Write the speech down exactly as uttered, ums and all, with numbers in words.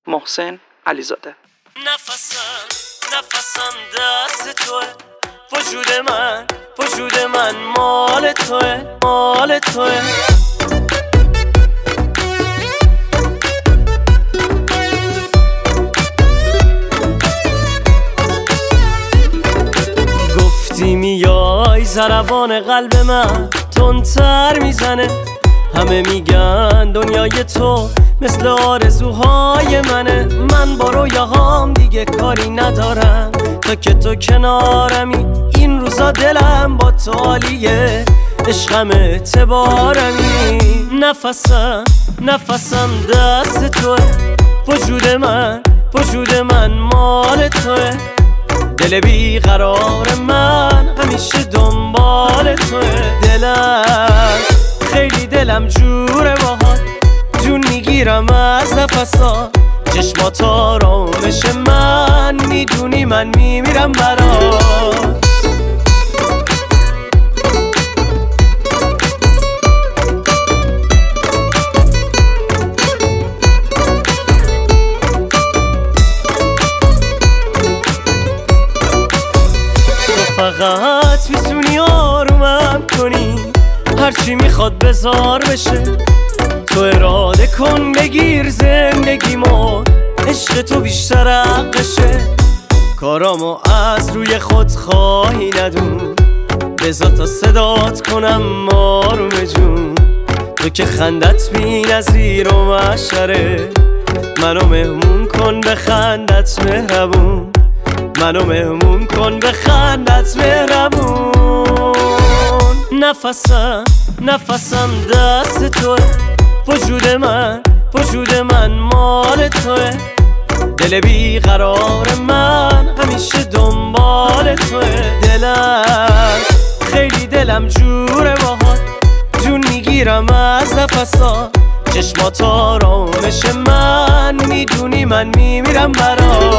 محسن علیزاده. نفسم نفسم دست توه، وجود من وجود من مال توه مال توه. گفتی میای ضربان قلب من تندتر میزنه، همه میگن دنیای تو مثل آرزوهای منه. من با رویاهام دیگه کاری ندارم تا که تو کنارمی. این روزا دلم با تو عالیه، عشقم اعتبارمی. نفسم نفسم دست توه، وجود من وجود من مال توه. دل بیقرار من همیشه دنبال توه. دلم خیلی دلم جوره باهات، جون میگیرم از نفسات. چشمات آرامش من، میدونی من میمیرم برات. تو فقط میتونی آرومم کنی، هرچی میخواد بذار بشه. تو اراده کن بگیر زندگیمو، عشق تو بیشتر حقشه. کارامو از روی خود خواهی ندون، بذار تا صدات کنم آروم جون. تو که خندت بی نظیر و محشره، منو مهمون کن به خندت مهربون. منو مهمون کن به خندت مهربون. نفسم نفسم دست توه، وجود من وجود من مال توه. دل بیقرار من همیشه دنبال توه. دلم خیلی دلم جوره باهات، جون میگیرم از نفسات. چشمات آرامش من، میدونی من میمیرم برات.